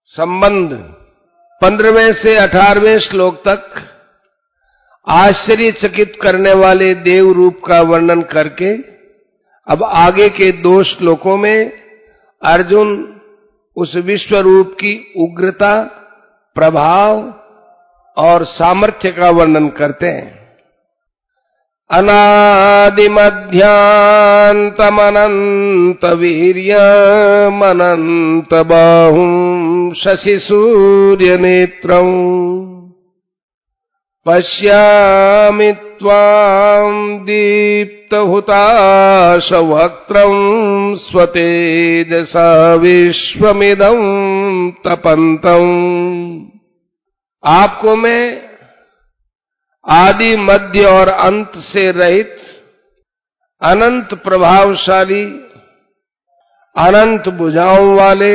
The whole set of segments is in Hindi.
संबंध 15वें से 18वें श्लोक तक आश्चर्यचकित करने वाले देव रूप का वर्णन करके अब आगे के 2 श्लोकों में अर्जुन उस विश्व रूप की उग्रता, प्रभाव और सामर्थ्य का वर्णन करते हैं। अनादिमध्यान्तमनंत वीर्यमनंत बाहुं शशि सूर्य नेत्रं पश्यामि त्वां दीप्तहुताशवक्त्रं स्वतेजसा विश्वमिदं तपन्तम्। आपको मैं आदि, मध्य और अंत से रहित, अनंत प्रभावशाली, अनंत भुजाओं वाले,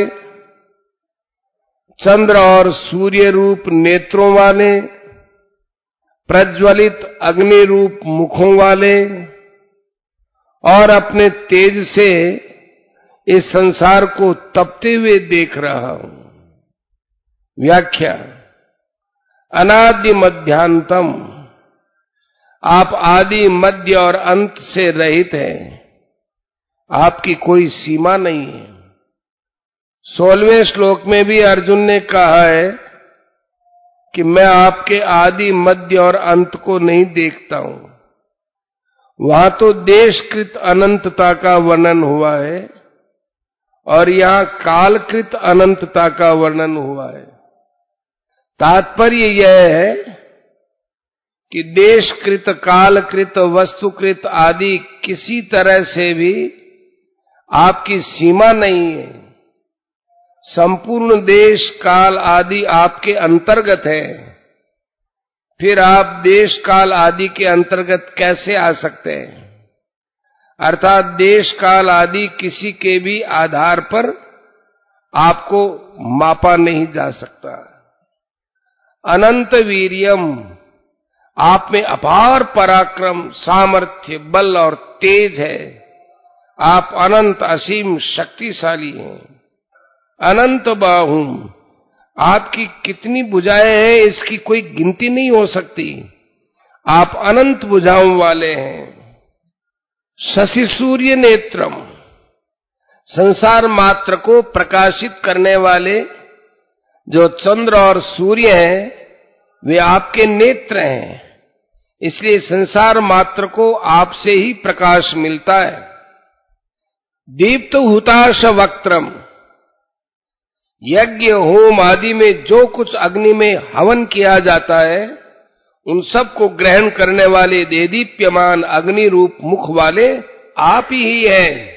चंद्र और सूर्य रूप नेत्रों वाले, प्रज्वलित अग्नि रूप मुखों वाले और अपने तेज से इस संसार को तपते हुए देख रहा हूं। व्याख्या: अनादि मध्यांतम, आप आदि, मध्य और अंत से रहित हैं। आपकी कोई सीमा नहीं है। 16वें श्लोक में भी अर्जुन ने कहा है कि मैं आपके आदि, मध्य और अंत को नहीं देखता हूं। वहां तो देशकृत अनंतता का वर्णन हुआ है और यहां कालकृत अनंतता का वर्णन हुआ है। तात्पर्य यह है कि देशकृत, कालकृत, वस्तुकृत आदि किसी तरह से भी आपकी सीमा नहीं है। संपूर्ण देश, काल आदि आपके अंतर्गत है। फिर आप देश, काल आदि के अंतर्गत कैसे आ सकते हैं? अर्थात देश, काल आदि किसी के भी आधार पर आपको मापा नहीं जा सकता। अनंत वीर्यम, आप में अपार पराक्रम, सामर्थ्य, बल और तेज है। आप अनंत असीम शक्तिशाली हैं। अनंत बाहु, आपकी कितनी भुजाएं हैं इसकी कोई गिनती नहीं हो सकती। आप अनंत भुजाओं वाले हैं। शशि सूर्य नेत्रम, संसार मात्र को प्रकाशित करने वाले जो चंद्र और सूर्य हैं वे आपके नेत्र हैं। इसलिए संसार मात्र को आपसे ही प्रकाश मिलता है। दीप्त हुताश वक्त्रम, यज्ञ, होम आदि में जो कुछ अग्नि में हवन किया जाता है उन सब को ग्रहण करने वाले देदीप्यमान अग्नि रूप मुख वाले आप ही हैं।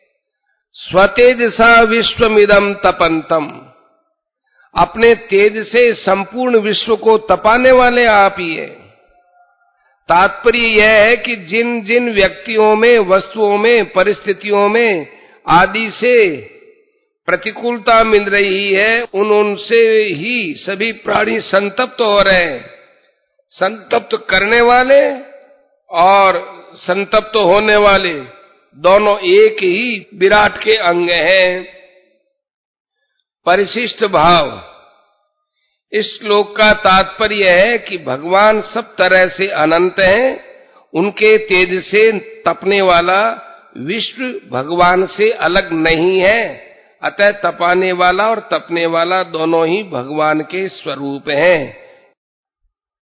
स्वतेजसा विश्वमिदं तपन्तम, अपने तेज से संपूर्ण विश्व को तपाने वाले आप ही हैं। तात्पर्य यह है कि जिन जिन व्यक्तियों में, वस्तुओं में, परिस्थितियों में आदि से प्रतिकूलता मिल रही है उनसे ही सभी प्राणी संतप्त हो रहे हैं। संतप्त करने वाले और संतप्त होने वाले दोनों एक ही विराट के अंग हैं। परिशिष्ट भाव: इस श्लोक का तात्पर्य है कि भगवान सब तरह से अनंत हैं। उनके तेज से तपने वाला विश्व भगवान से अलग नहीं है। अतः तपाने वाला और तपने वाला दोनों ही भगवान के स्वरूप हैं।